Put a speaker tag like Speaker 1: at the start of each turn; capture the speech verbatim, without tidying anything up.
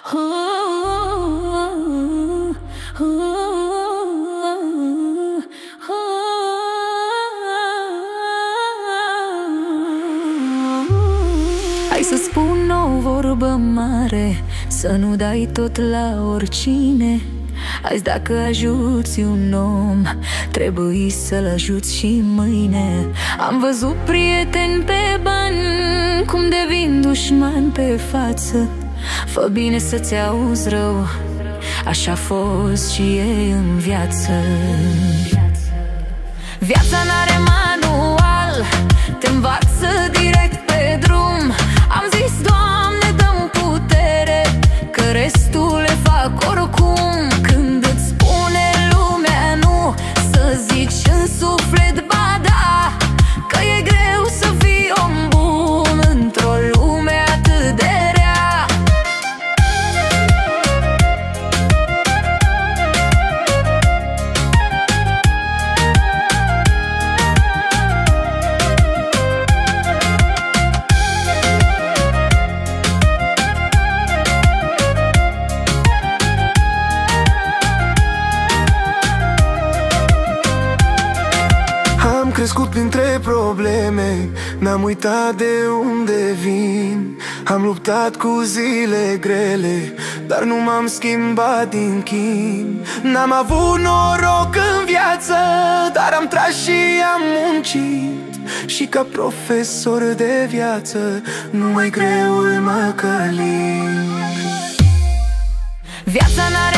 Speaker 1: Hai să spun o vorbă mare, să nu dai tot la oricine. Azi dacă ajuți un om, trebuie să-l ajuți și mâine. Am văzut prieteni pe bani cum devin dușmani pe față. Fă bine să-ți auzi rău, așa a fost și e în viață. Viața n-are manual, te învață direct pe drum. Am zis, Doamne, dă-mi putere, că restul le fac oricum. Când îți spune lumea nu, să zici în suflet ba da, că e greu să fii om bun într-o lume atât de rea.
Speaker 2: Am crescut printre probleme, n-am uitat de unde vin. Am luptat cu zile grele, dar nu m-am schimbat din chin. N-am avut noroc în viață, dar am tras și am muncit. Și ca profesor de viață, numai greul mă călit.
Speaker 1: Viața n-are